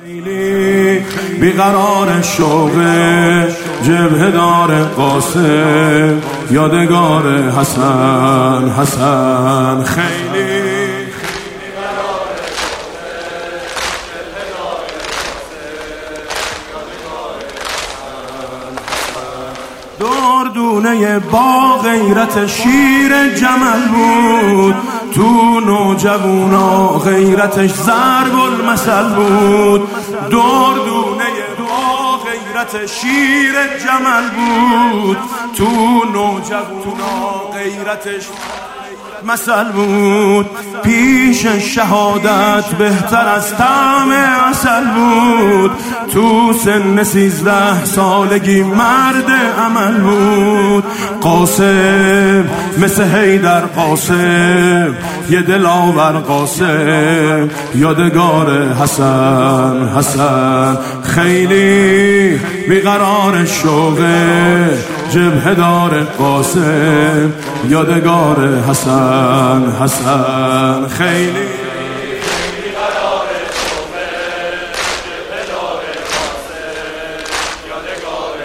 بیقرار شوق جبهه دار قاسم، یادگار حسن حسن خیلی دردونه با غیرت شیر جمل بود، تو نوجوانا غیرتش ضرب المثل بود. دردونه با غیرت شیر جمل بود، تو نوجوانا غیرتش مثل بود. پیش شهادت بهتر از طعم عسل بود، تو سن 13 سالگی مرد عمل بود. قاسم مثل حیدر قاسم، یه دلاور قاسم، یادگار حسن حسن خیلی بیقرار شوق جبهه دار قاسم، یادگار حسن حسن خیلی بیقرار شوق جبهه دار قاسم، یادگار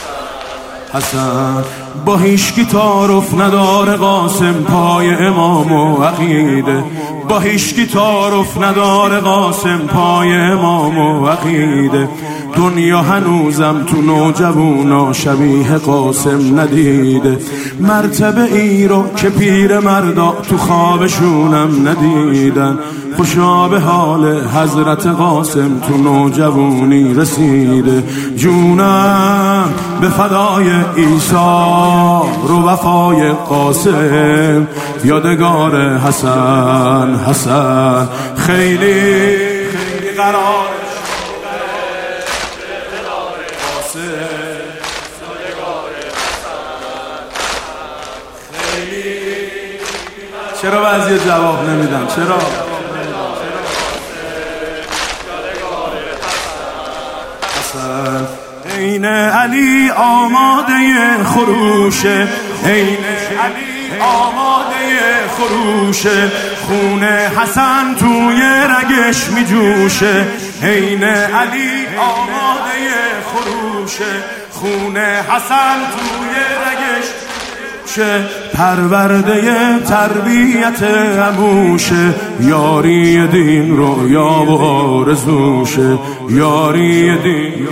حسن. با هیچکی تعارف نداره قاسم پای امام و عقیده، با هیچکی تعارف نداره قاسم پای امام و عقیده. دنیا هنوزم تو نوجوانا شبیه قاسم ندیده، مرتبه ای رو که پیر مردا تو خوابشونم ندیدن. خوشا به حال حضرت قاسم تو نوجوانی رسیده. جونم به فدای عیسی رو وفای قاسم، یادگار حسن حسن خیلی قرار چرا بعضی جواب نمیدن؟ چرا؟ حسن عین علی آماده خروشه، عین علی آماده خروشه، خون حسن توی رگش می جوشه. عین علی آماده خروشه، خون حسن توی رگش پرورده تربیت عموشه. یاری دین رو یا و آرزوشه، یاری دین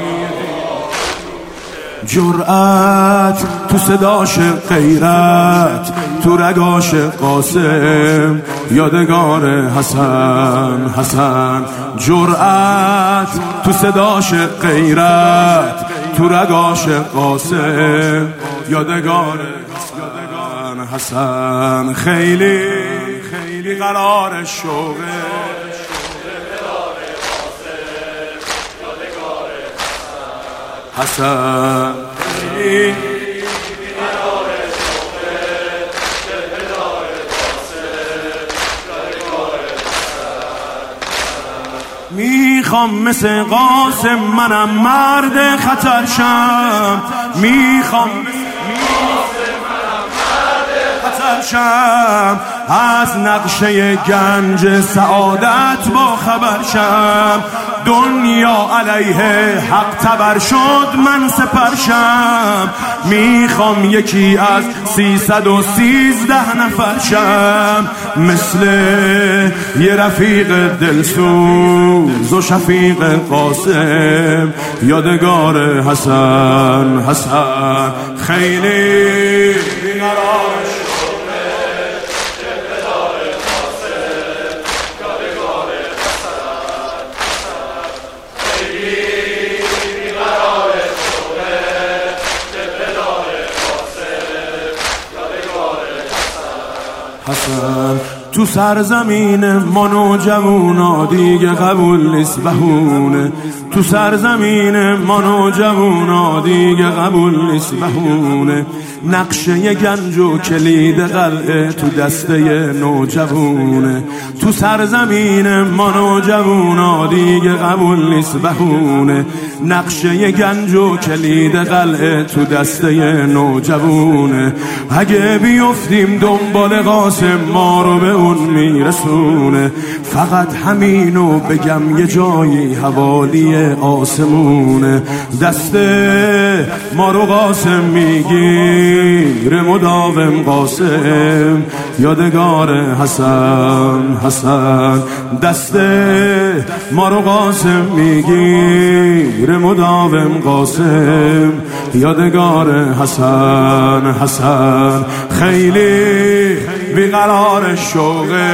جرأت تو صداش، غیرت تو رگاش قاسم، یادگار حسن حسن. جرأت تو صداش، غیرت تو رگاش قاسم، یادگار حسن خیلی خیلی قرار شوقه حسن خیلی میخوام مثل قاسم منم مرد خطر شم، میخوام شم از نقشه گنج سعادت با خبر شم. دنیا علیه حق تبر شد من سپر شم، میخوام یکی از 313 نفر شم. مثل یه رفیق دلسوز و شفیق قاسم، یادگار حسن حسن خیلی بیقرار حسن. تو سرزمین ما نوجوانا دیگه قبول نیست بهونه، تو سرزمین ما نوجوانا دیگه قبول نیست بهونه. نقشه گنج و کلید قلعه تو دسته نوجوونه، تو سرزمین ما نوجوانا دیگه قبول نیست بهونه. نقشه گنج و کلید قلعه تو دسته نوجوونه. اگه بیفتیم دنبال قاسم ما رو به بهمون میرسونه. فقط همینو بگم یه جایی حوالی آسمونه. دست ما رو قاسم میگیره مداوم قاسم، یادگار حسن حسن. دست ما رو قاسم میگیره مداوم قاسم، یادگار حسن حسن. خیلی بیقرار شوقه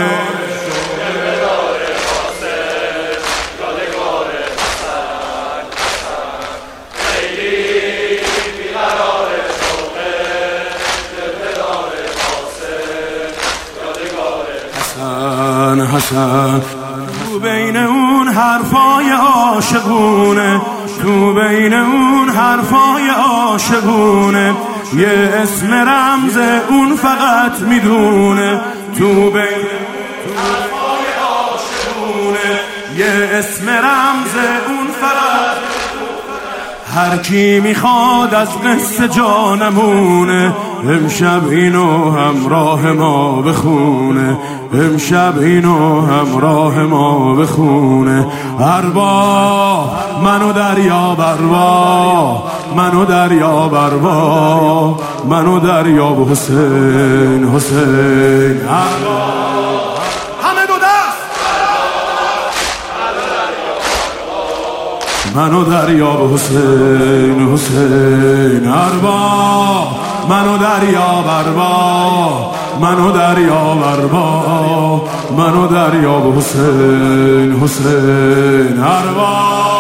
حسن. تو بین اون حرفای عاشقونه، تو بین اون حرفای عاشقونه، یه اسم رمز اون فقط میدونه. تو بین حرفای عاشقونه، یه اسم رمز اون فقط. هر کی میخواد از قصه جانمونه، امشب اینو همراه ما بخونه، امشب اینو همراه ما بخونه. اربا منو دریا بروا، منو دریا بروا، منو دریا به حسین حسین. اربا همه دو دست، منو دریا به حسین حسین. اربا منو دریا بروا، منو دریا بروا، منو دریا به حسین حسین. اربا